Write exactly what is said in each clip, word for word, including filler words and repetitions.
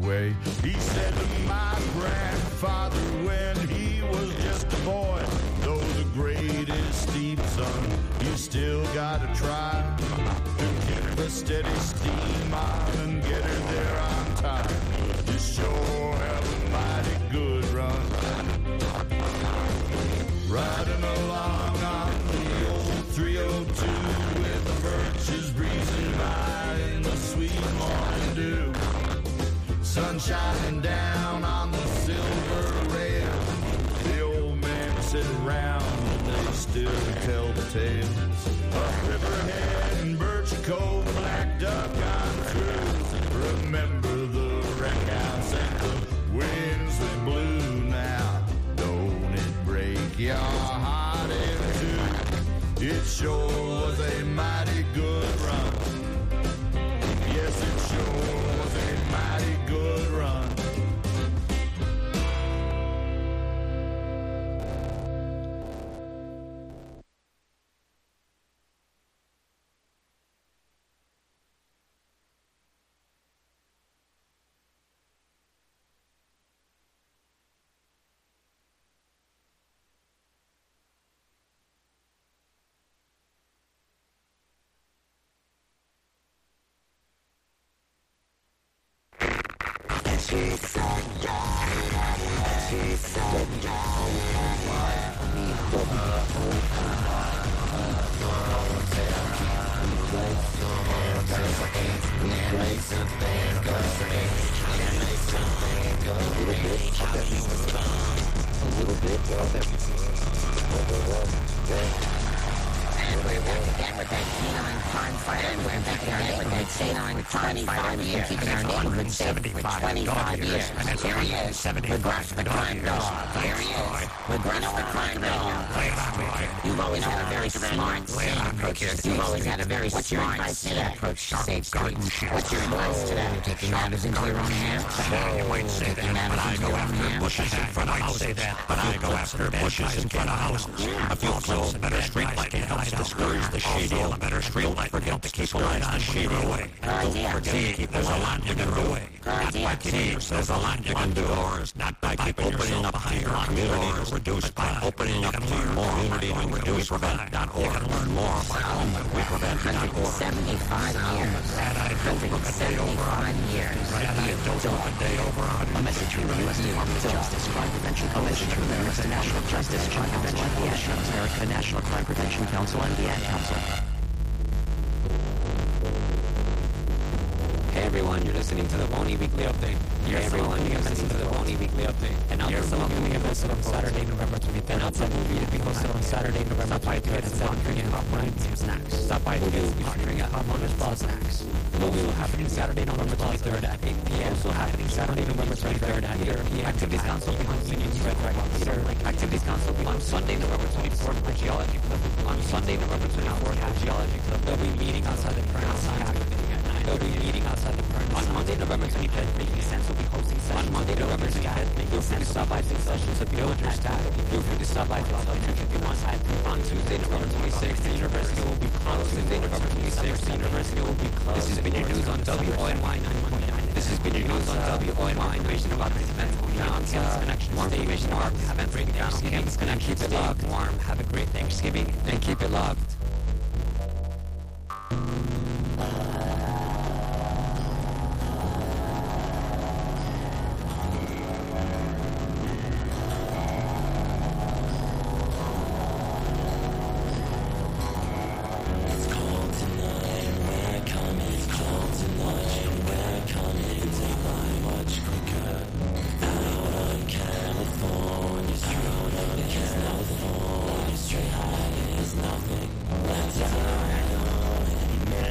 way. He said to my grandfather when he was just a boy, though the grade is steep, son, you still gotta try to keep a steady steam on and get her there on time. You sure have a mighty good run. Riding along on the old three oh two with the birches breezing by in the sweet morning dew. Sun shining down on the silver rail. The old men sit around and they still tell the tales. Up Riverhead and Birch Cove, Black Duck on cruise. Remember the wreckhouse and the winds that blew now. Don't it break your heart in two? It sure was a mighty good run. Yes, it sure was a mighty good run. You've always had a very smart approach to safe streets. What's your advice today? Taking matters into your own hands? You might say that, but I go after bushes in front of houses. But I go after bushes in front of houses. A few close, a better street light helps discourage the shady. A better street light forget to keep light on shady away. Don't forget to keep there's a lot you can do. Not by keys, there's a lot you can do. Not by opening up your community to reduce by opening up more community to reduce prevent dot org. Learn more about we prevent dot org. one hundred seventy-five years. And I don't look a day over seventy-five years. And I don't look a day over A message from the U S Department of Justice Crime Prevention Coalition, American National Justice Crime Prevention Coalition, American National Crime Prevention Council, and the Ad Council. Hey everyone, you're listening to the Boney Weekly Update. Hey everyone, you're listening to the Boney Weekly Update. And now there's a movie hosted on Saturday, November twenty-third. And outside movie to be hosted on Saturday, November twenty-third at seven p.m. Hot Morning Team Snacks. Stop by today, we'll be featuring at Hot Morning's Bar Snacks. The movie will happen Saturday, November twenty-third at eight p.m. Also happening Saturday, November twenty-third at eight p.m. Activities Council behind Union's Red Dragon Theater. Activities Council on Sunday, November twenty-fourth at Geology Club. On Sunday, November twenty-fourth at Geology Club. They'll be meeting outside the current They'll be meeting outside the current on Monday, November twenty-fifth. Making Sense will be hosting sessions. On Monday, November twenty-fifth. Making Sense stop by six sessions of Village or staff. Feel free to stop by to if you want. On Tuesday, November twenty-sixth, the university will be closed. Tuesday, November twenty-sixth, the university will be closed. This has been your news on W O N Y nine one nine. This has been your news on W O N Y. Information about this event will be on Campus Connection. More information about this event breakdown on Campus Connection. Keep it locked. Warm. Have a great Thanksgiving and keep it locked. Nothing left to hide.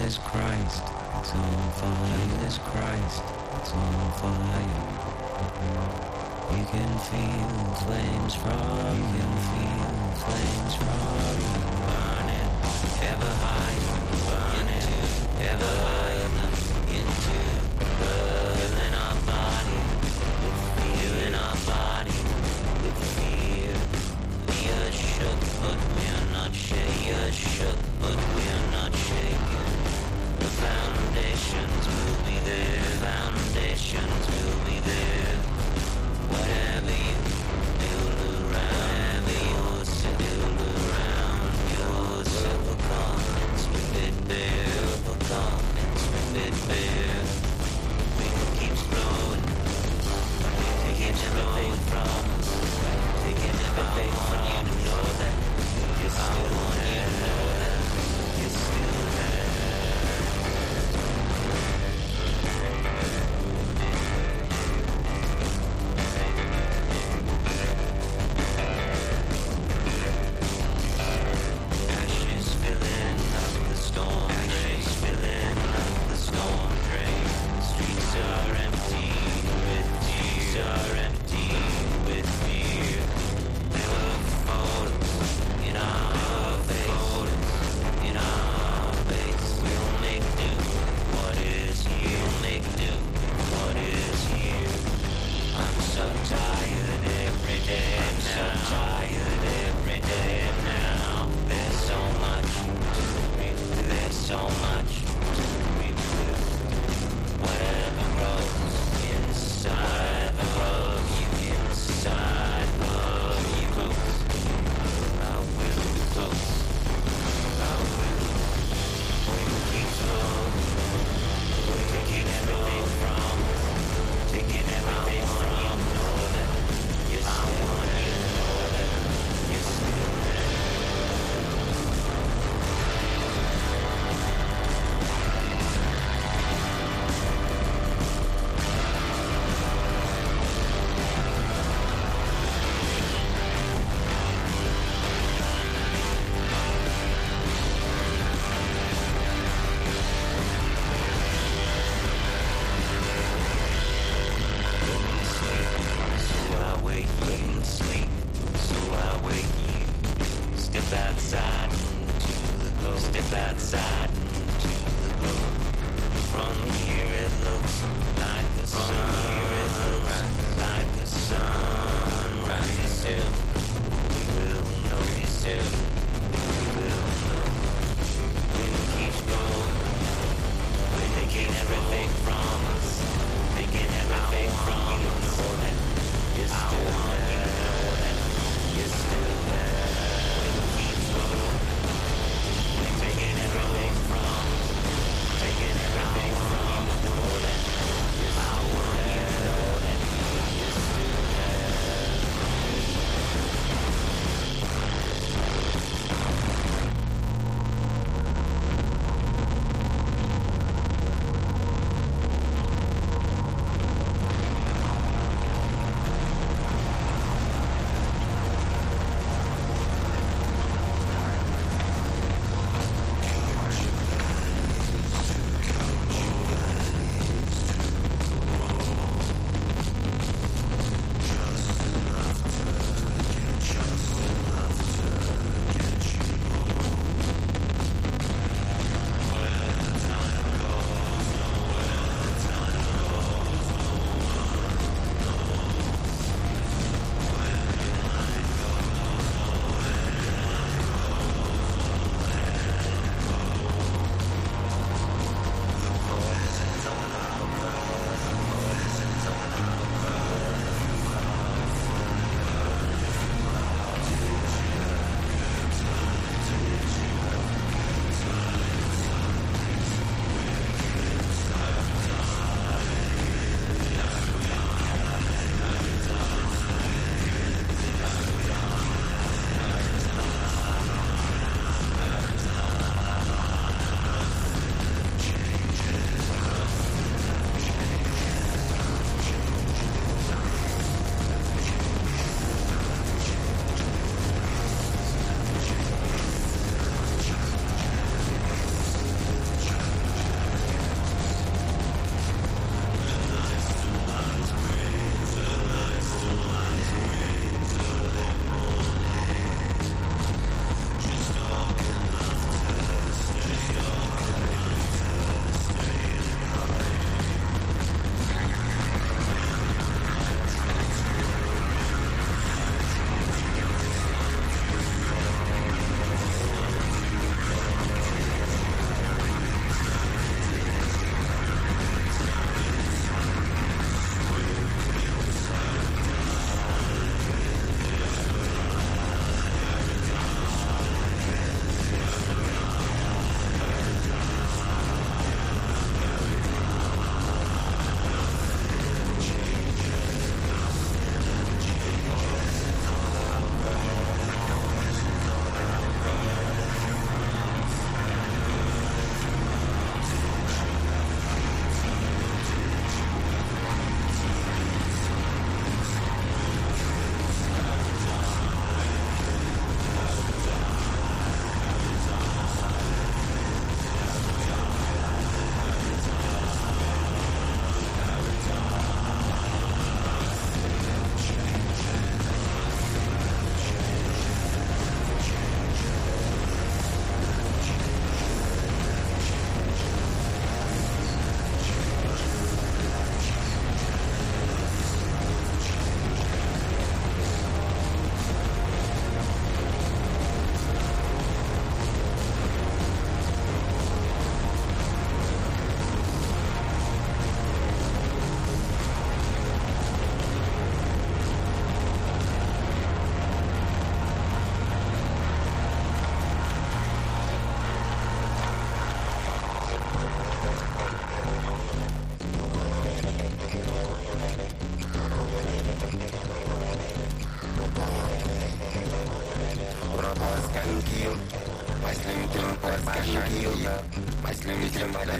Jesus Christ, it's on fire. Jesus Christ, it's on fire. You can feel flames from, you can feel flames from, burning ever higher, burning ever higher, into, filling our body, filling our body with fear. We are shook, but we are not shaken. We are shook, but we are not shaken. The foundations will be there. Foundations will be there. Whatever you build around, whatever you build around yourself, will come and strip it bare. Will come and strip it bare. Wind keeps blowing, taking everything from us, taking everything from you to know that you're still there. You're still there.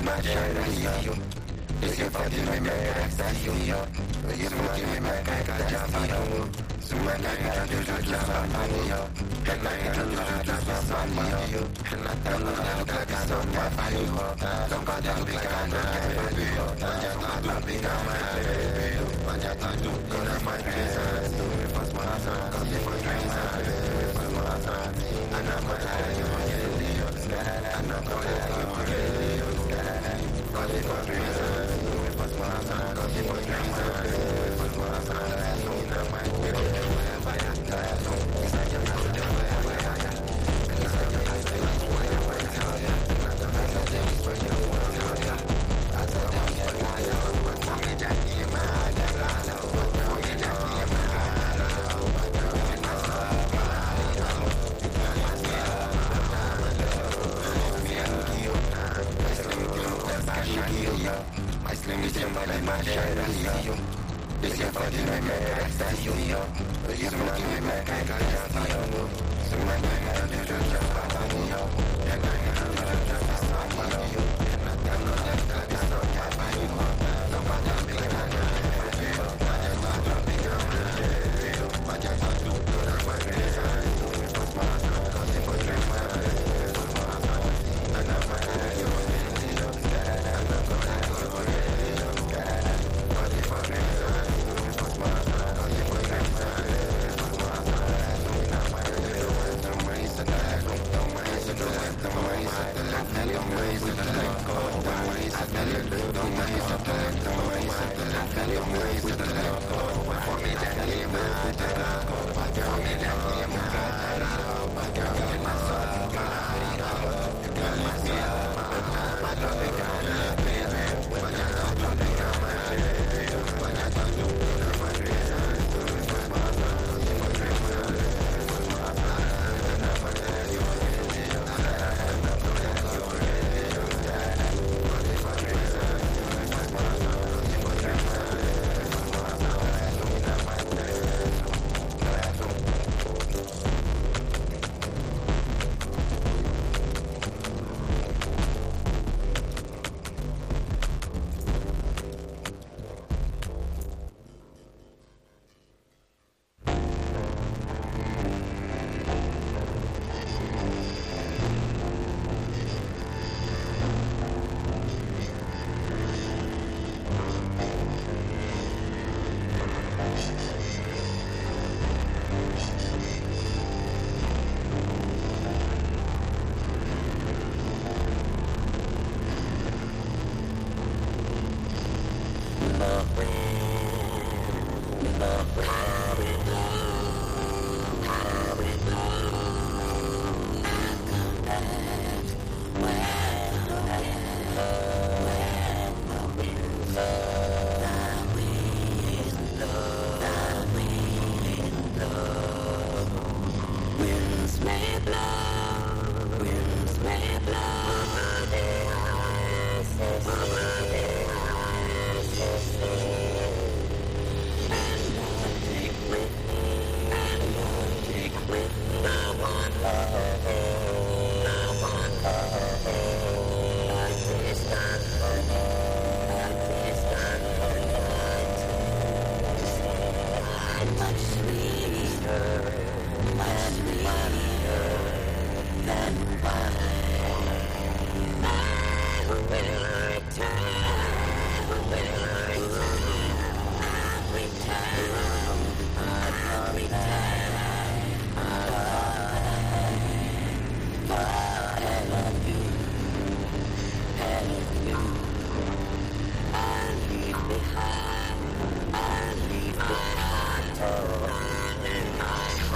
Behind, I leave my heart, and my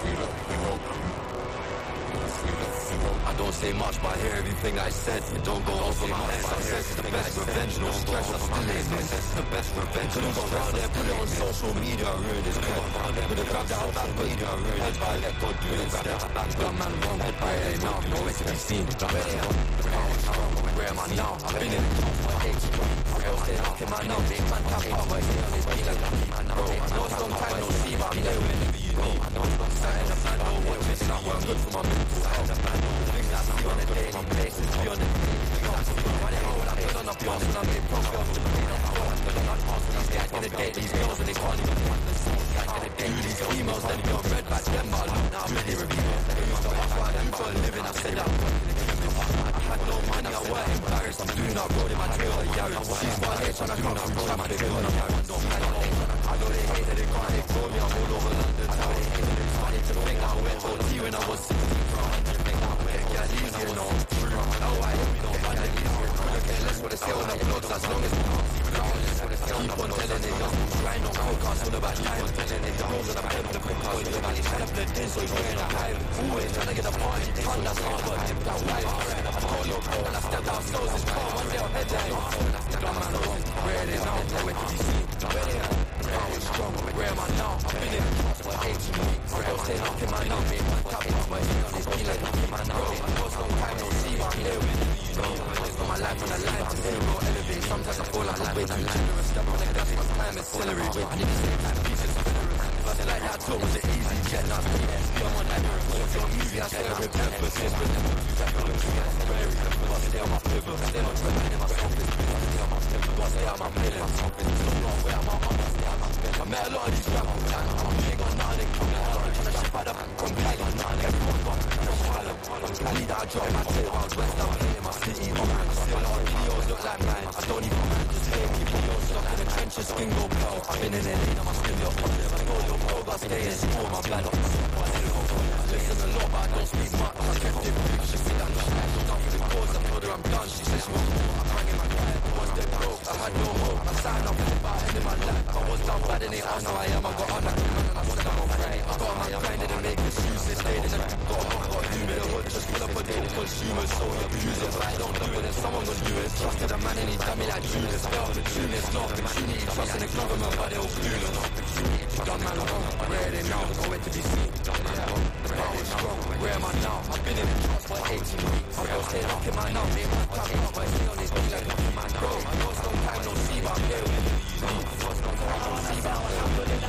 I don't say much, but I hear everything I said. It don't go over my head. Success is the best revenge. No stress, I still ain't success is the best revenge. Couldn't go round there, put it on social media. I ruined his cred. Could've grabbed that back, but he got ruined it. I let God do it instead. Gun man wrong, head by head now. Nowhere to be seen. Where am I now? I've been in Real stay up in my now. Man tap out, but he on his beat like that. Bro, I know it's long time no see, but I'm there whenever you need. I know it's not something that man don't watch. It's not work good for my mental health. Things that I see on a daily basis, be on the why they hold up, put on a pass and I make profit. Guys gonna date these girls and they can't even Guys gonna date these females, then go red back them, but now I'm ready to review. They used to ask why them for a living, I said that. I don't mind, I work in Paris, I'm doing that road in my tail, yeah. She's my head, trying to come from road in my tail, yeah. I don't mind, I know they hate that they can't ignore me, I'm all over London. I know they hate that it's funny to think I went all T when I was sixteen. Yeah, easier, no. Oh, I don't know, man, it's easier. Okay, let's what I say on the vlogs, as long as keep on telling it, young. Grind on podcasts all about time. Telling it, young. I'm out of the quick house, the valley trying to blend in, so he's wearing a hype. Always trying to get a party, fun, that's hard, but dip that white. I call up, and I step out, so it's fine. One day I'll head down. Gun man wrong, where it is now, nowhere to be seen. Where it is, power is strong, where am I now? I've been in for eighteen weeks. Real stay up in my now, mate. Man tap out, but he on his beat like that. Man now, I know it's long time no see, but I'm there with you. It's got my life on the line, to say real elevate. Sometimes I fall like that, wait, I'm lying. Step on the gas, my time is celery. Wait, I need to say time, pieces. If I say like that, so was it easy? Jet, not me. Come on, like it's your movie, I say I rip emphasis. But then stay on my pivot, stay on track, in my office. Stay on my pivot, stay on my million. Where am I? I met a lot of these rappers, man. They got nothing. I'm trying to ship out of from Cali. Everyone got from Cali that I drive my tail out west. I'm in my city. I see a lot of videos look like mine. I don't even stay and keep videos stuck in the trenches. Skin go pale. I've been in L A, now I'm still your positive. I go your pole, but stay and support my blood. Listen a lot, but I don't speak much. I kept it big. She said I'm not back. Don't even pause. I told her I'm done. She said she wants more. I'm banging my guy. I was dead broke. I had no hope. I signed up for the bar in my life. I was down bad and they asked how I am. I got on that. I was down on Friday. I got on my grind. Didn't make excuses. Stayed in the got on my got you. Made a hood just full of potatoes. Consumers so abusers. But I don't do it. If someone was do it. Trusted a man and he done me like Judas. Fell the tune is not opportunity. Trust in the government, but they'll fool us. Gun man wrong. Where are they now? Nowhere to be seen. Power strong. Where am I now? I've been in the trust for eighteen weeks. I'll stay up in my now. Made my top out, but stay on this beat like nothing, man. Bro, I know it's long time no see, but I'm there with you. I know it's long time no see, but I'm there with you.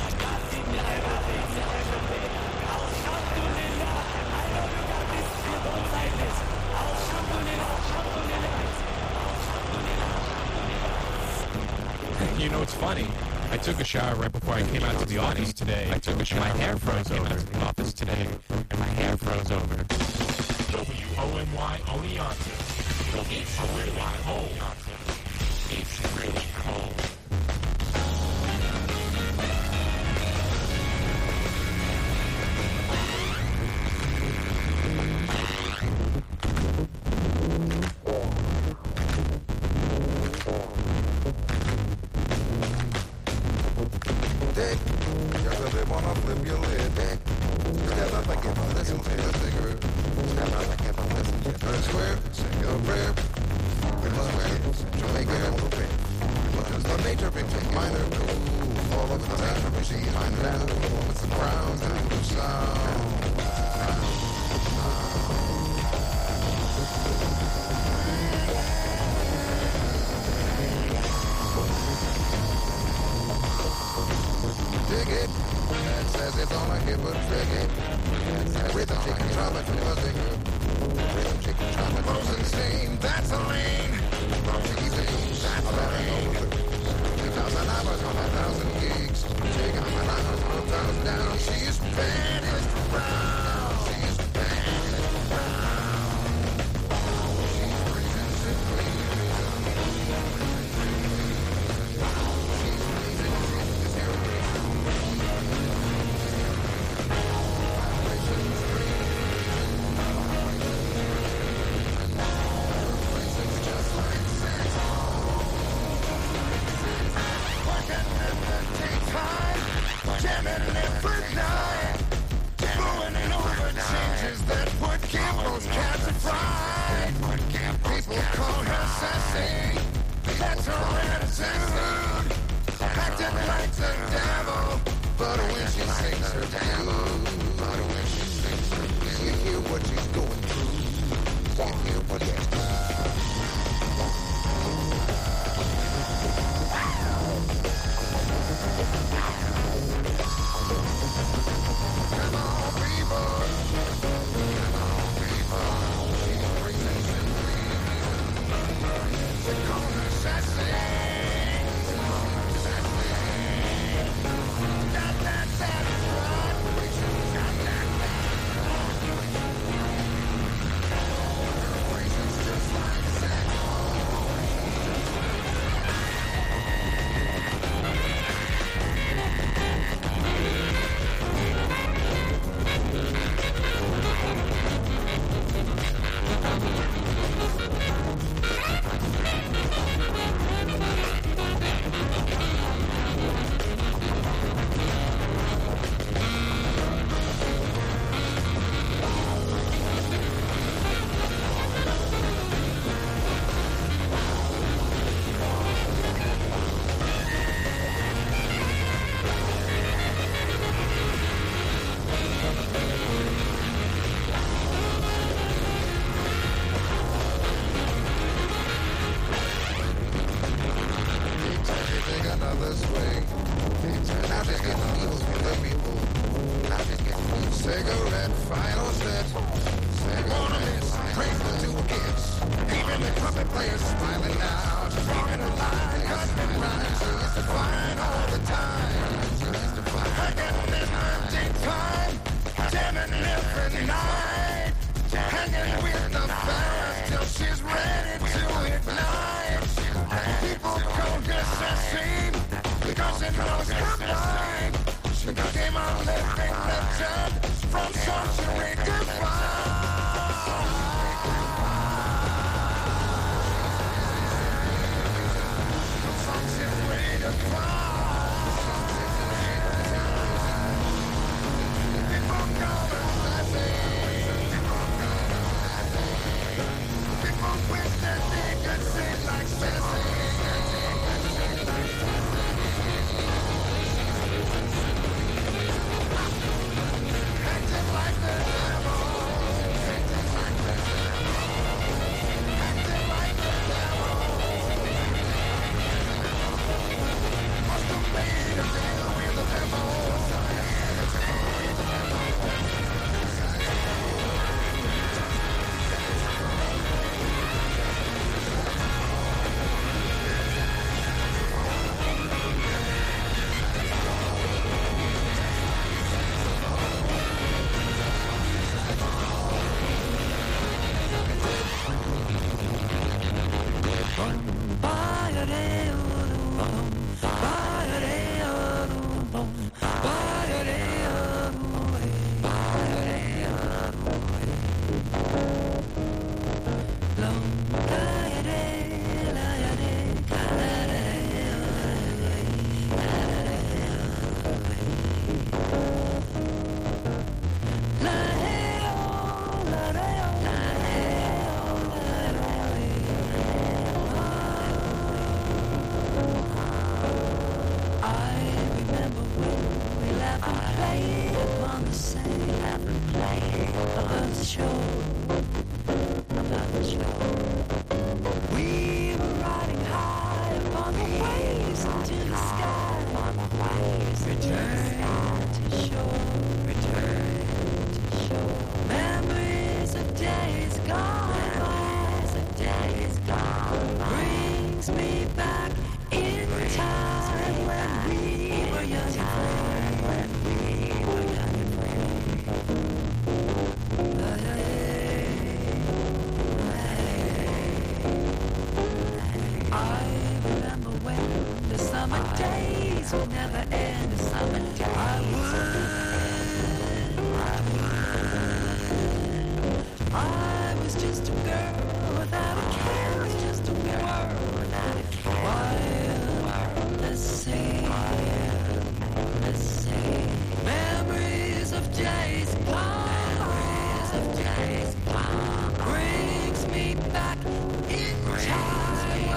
You know, it's funny. I took a shower right before I came out to the office today. I took a shower. My hair froze over. To the office today, and my hair froze over. W O N Y Oneonta. It's really cold. It's really cold. sassy. That's her attitude. Acting like the devil. But when she sings her blues, but when she sings her blues, you hear what she's going through. You hear what she's going Come on, people. Come on, people. She brings and breathes. They call her sassy. Brings me back in time.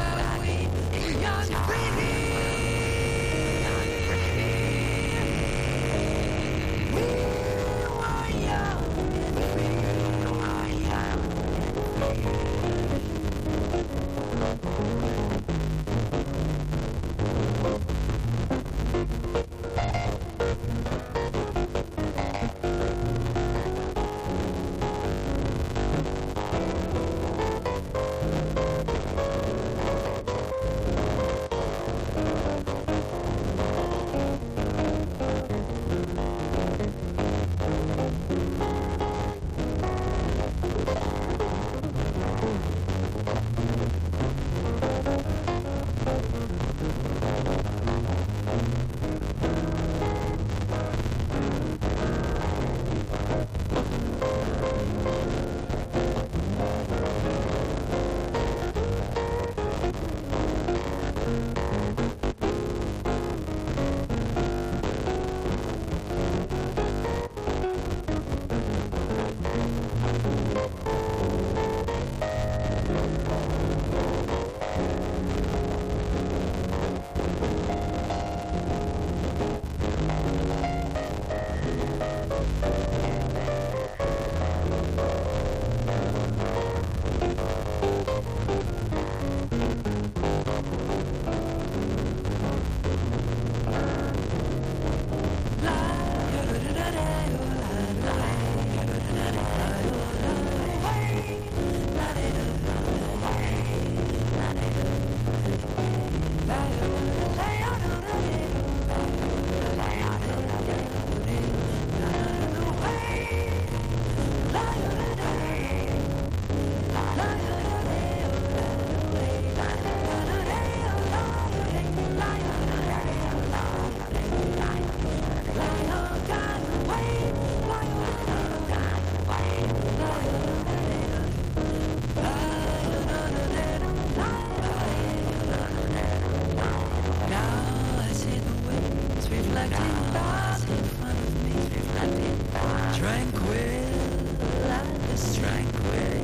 Nothing but in front of me. Tranquil, tranquil.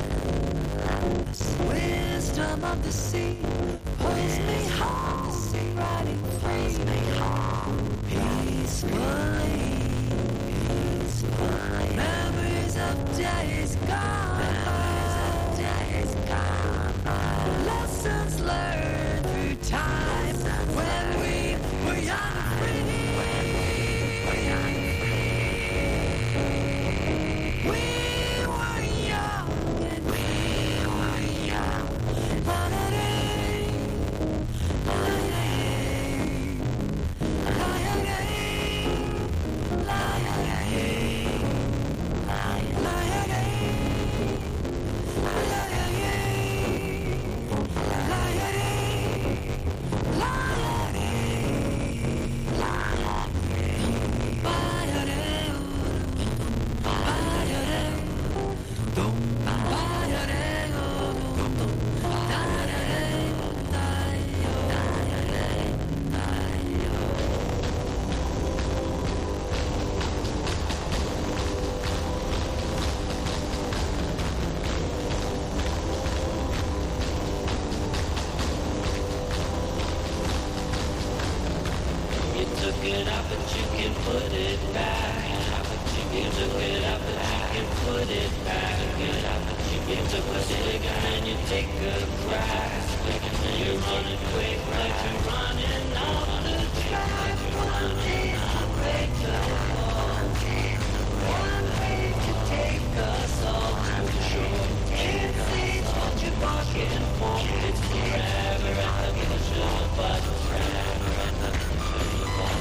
Wisdom of the sea pulls me home, riding free. Peacefully, peacefully. Memories of days gone, days gone. Lessons learned through time when we were young and free. We were young and we were young. it up, but you can put it back. You took it up, but you can put it back. Get up, but you can took a cigar and you take a crack. You're running quick like you're running off the track. One day I'll break the wall. One way to take us all to the shore. Can't see what you're barking for. It's forever at the pleasure, but forever at the pleasure, but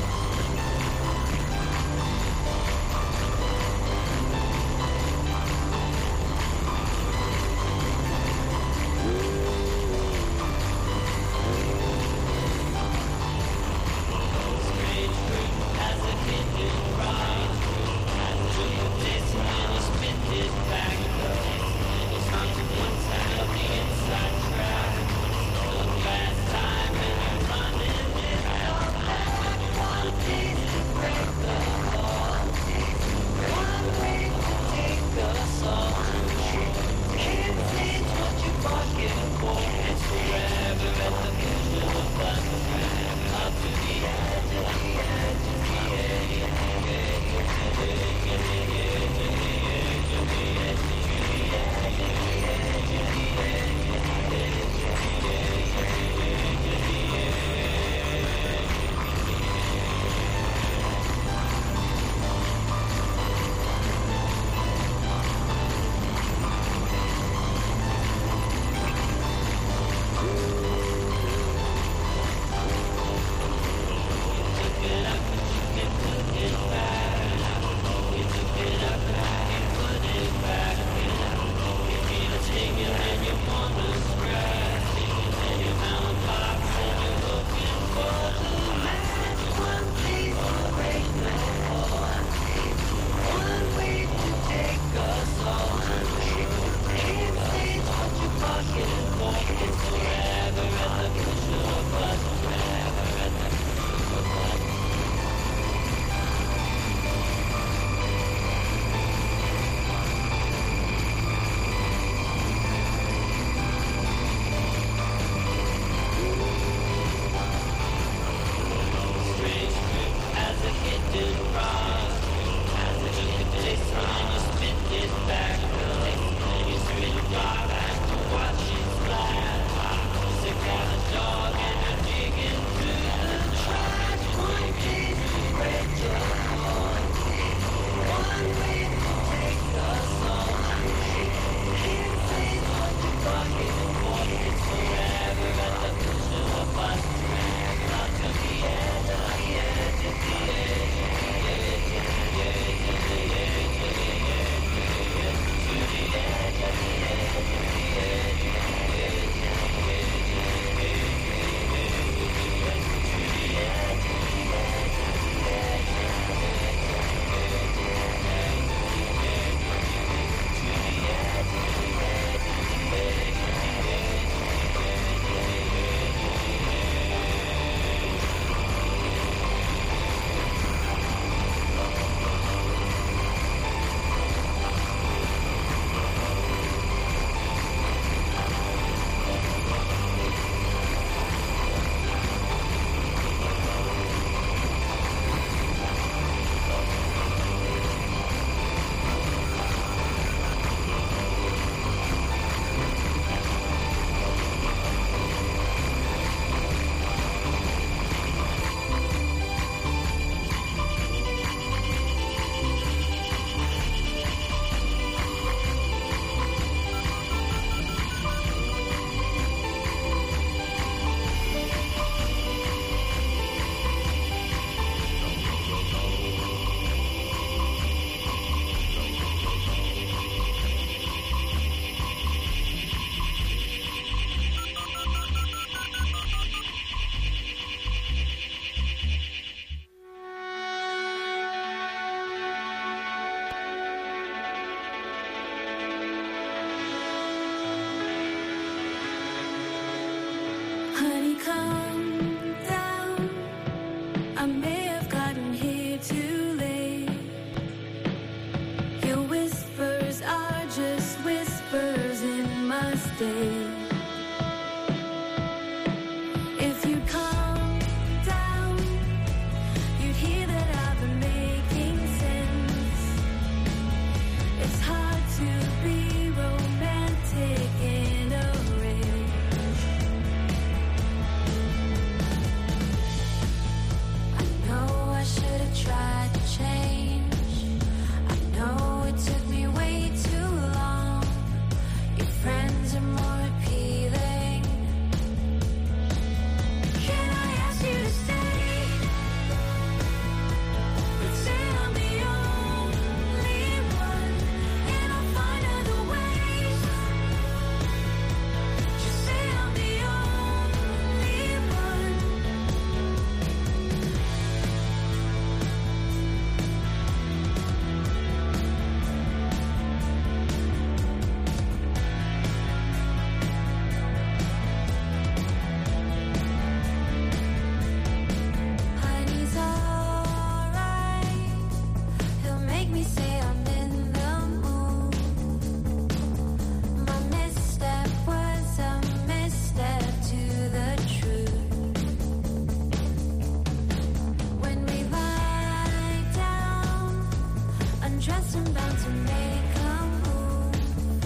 wasn't bound to make a move.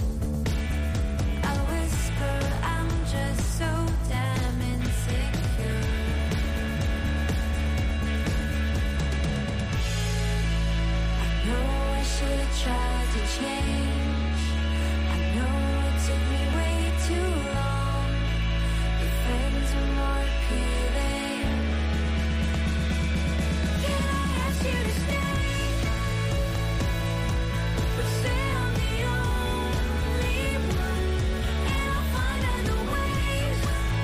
I whisper, I'm just so damn insecure. I know I should have tried to change. I know it took me way too long. Your friends are more appealing. Can I ask you to stay? But say I'm the only one, and I'll find other ways.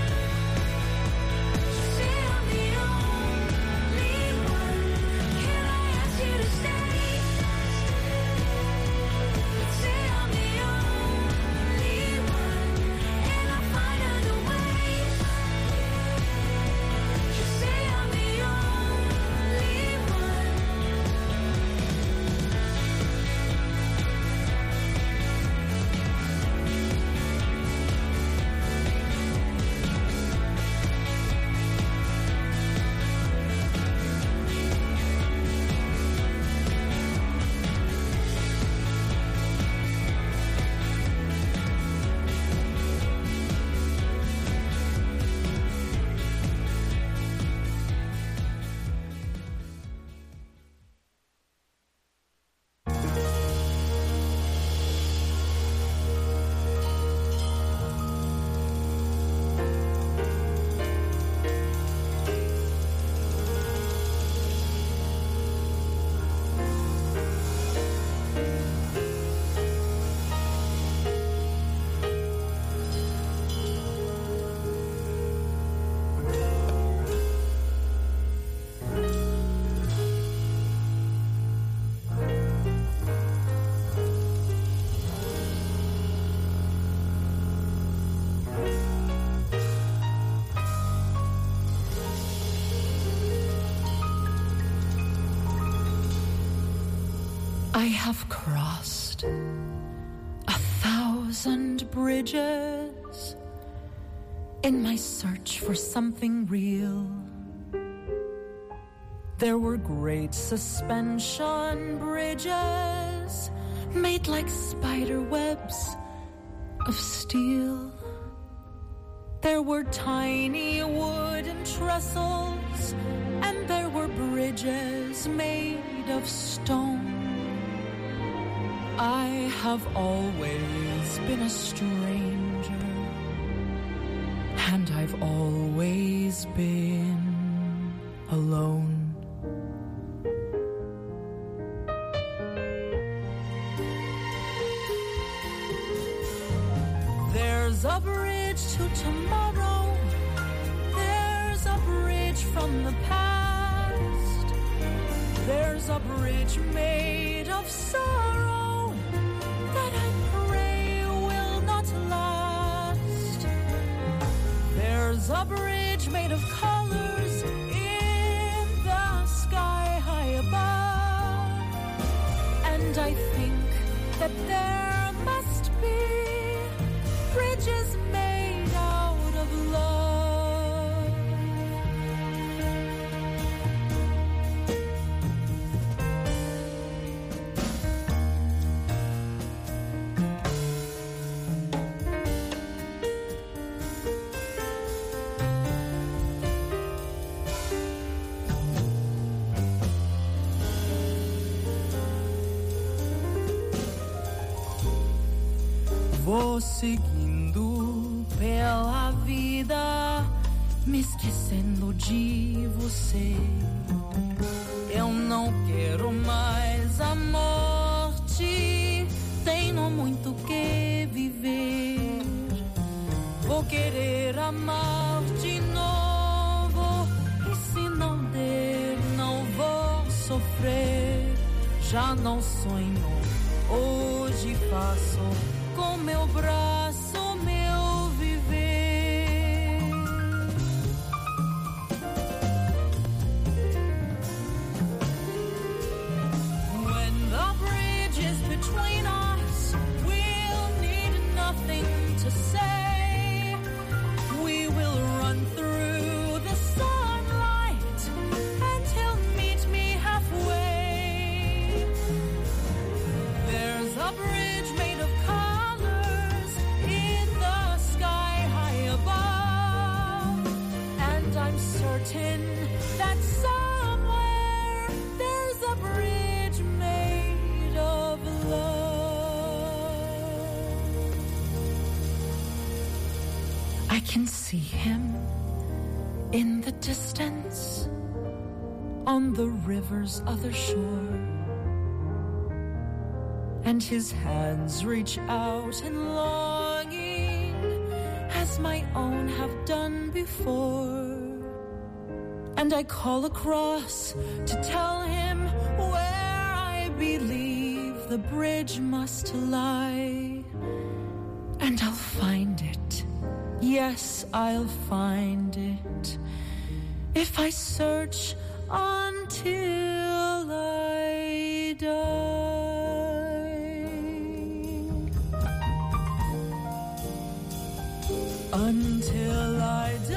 Say I'm the only one. Can I ask you to stay? But say I'm the only one, and I'll find other ways. Just say I'm the only one. I have crossed a thousand bridges in my search for something real. There were great suspension bridges made like spider webs of steel. There were tiny wooden trestles, and there were bridges made of stone. I have always been a stranger, and I've always been alone. There's a bridge to tomorrow. There's a bridge from the past. There's a bridge made of sorrow that I pray will not last. There's a bridge made of colors in the sky high above. And I think that there must be bridges made out of love. Vou seguindo pela vida, me esquecendo de você. Eu não quero mais a morte, tenho muito que viver. Vou querer amar de novo, e se não der, não vou sofrer. Já não sonho, hoje faço com meu braço, meu viver. When the bridge is between us, we'll need nothing to say. We will run through the sunlight, and he'll meet me halfway. I can see him in the distance on the river's other shore, and his hands reach out in longing as my own have done before. And I call across to tell him where I believe the bridge must lie. And I'll find it, yes, I'll find it, if I search until I die. Until I die.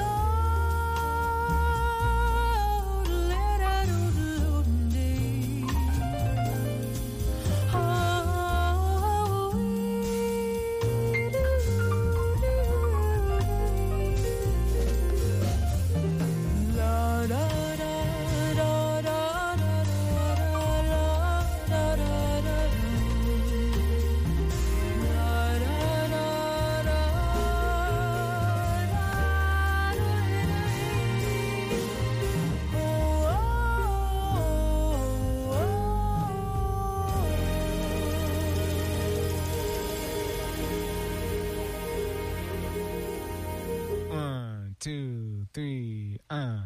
Two, three, uh.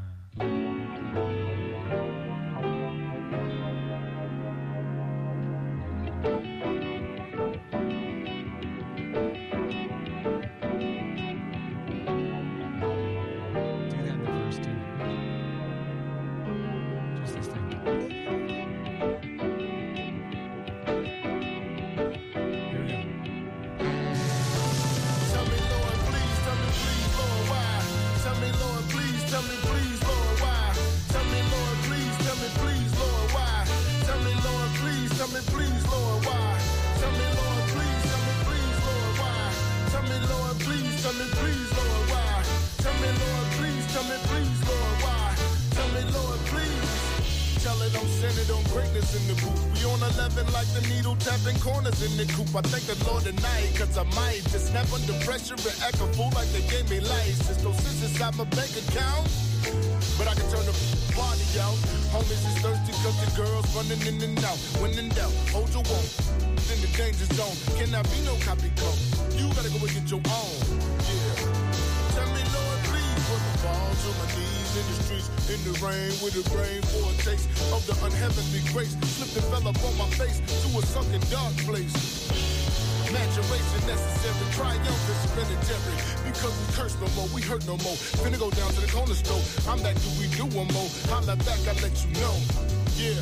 I thank the Lord tonight, cause I might just snap under pressure and act a fool like they gave me license. No sense inside my bank account, but I can turn the party out. Homies is thirsty cause the girls running in and out. When in doubt, hold your own. In the danger zone, cannot be no copycat. You gotta go and get your own. Yeah. Tell me, Lord, please, put the fall to my knees in the streets, in the rain, with a brain for a taste of the unheavenly grace. Slipped and fell up on my face to a sunken dark place. Maturation necessary, triumph is planetary. Because we curse no more, we hurt no more. Finna go down to the corner store. I'm back, do we do one more? Holla back, I let you know. Yeah.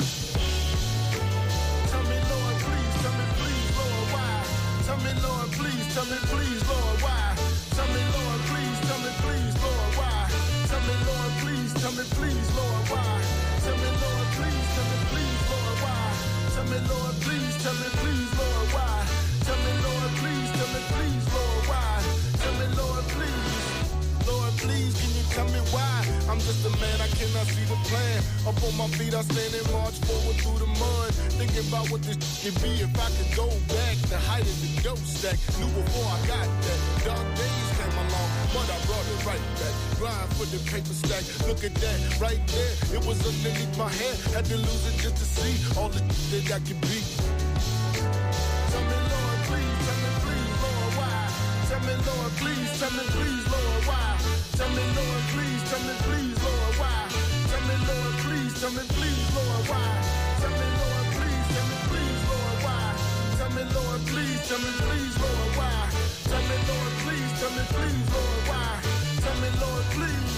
Tell me, Lord, please, tell me, please, Lord, why? Tell me, Lord, please, tell me, please, Lord, why? Tell me, Lord, please, tell me, please, Lord, why? Tell me, Lord, please, tell me, please, Lord, why? Tell me, Lord, please, tell me, please, Lord, why? Tell me, Lord, please, tell me, please, Lord, why? Tell me, Lord, please, tell me, please, Lord, why? Tell me, Lord, please, Lord, please, can you tell me why? I'm just a man, I cannot see the plan. Up on my feet, I stand and march forward through the mud. Thinking about what this could be if I could go back. The height of the dope stack, knew before I got that. Dark days came along, but I brought it right back. Grind for the paper stack, look at that, right there. It was underneath my hair, had to lose it just to see all the that I could be. Tell me, Lord, please, tell me, please, Lord, why? Tell me, Lord, please, tell me, please, Lord, why? Tell me, Lord, please, tell me, please, Lord, why? Tell me, Lord, please, tell me, please, Lord, why? Tell me, Lord, please, tell me, please, Lord, why? Tell me, Lord, please, tell me, please, Lord, why? Tell me, Lord, please, tell me, please, Lord, why? Tell me, Lord, please.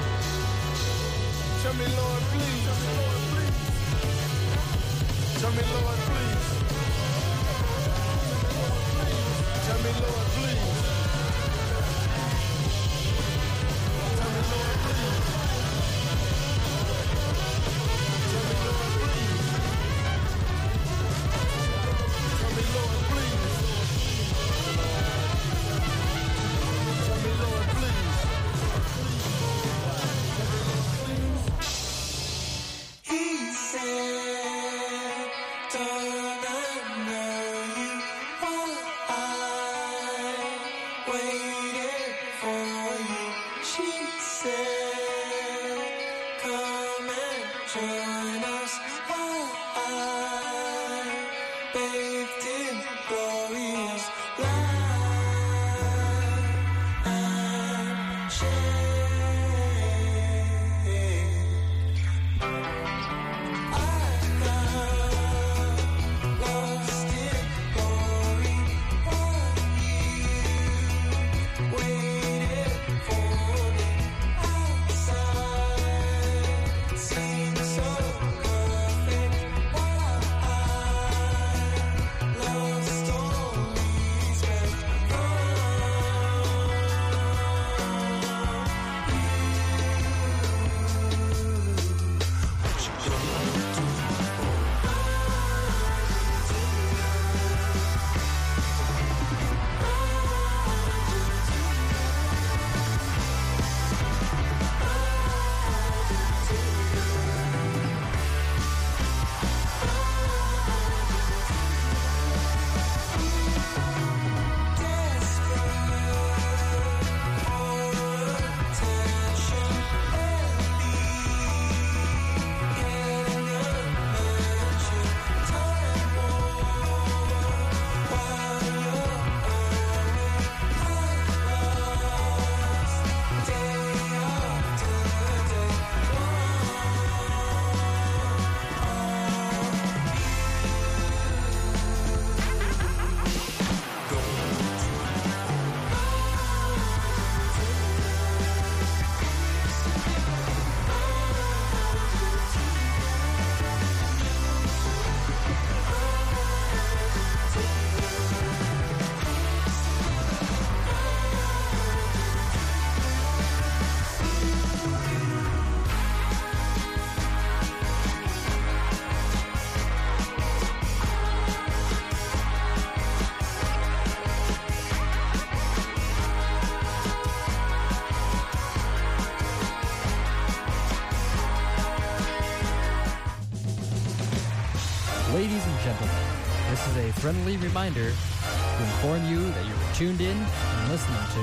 Tell me, Lord, please. Tell me, Lord, please. Tell me, Lord, please. Tell me, Lord, please. Tell me, Lord, please. Tell me, Lord, please. Tell me, Lord, please. He said, don't I know you? Oh, I waited for join us all bathed in glorious light and shade. I got lost in glory while you waited for me outside. Seemed so perfect while I lost all respect from Ladies and gentlemen, this is a friendly reminder to inform you that you are tuned in and listening to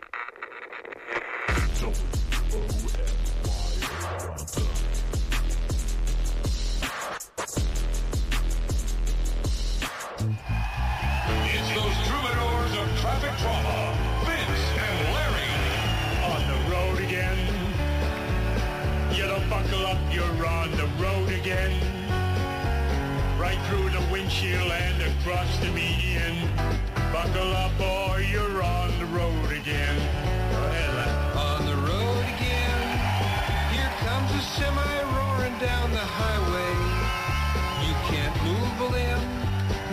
It's those troubadours of traffic trauma, Vince and Larry. On the road again. You don't buckle up, you're on the road again. Right through the windshield and across the median. Buckle up or you're on the road again. Go ahead, lad. On the road again. Here comes a semi roaring down the highway. You can't move a limb.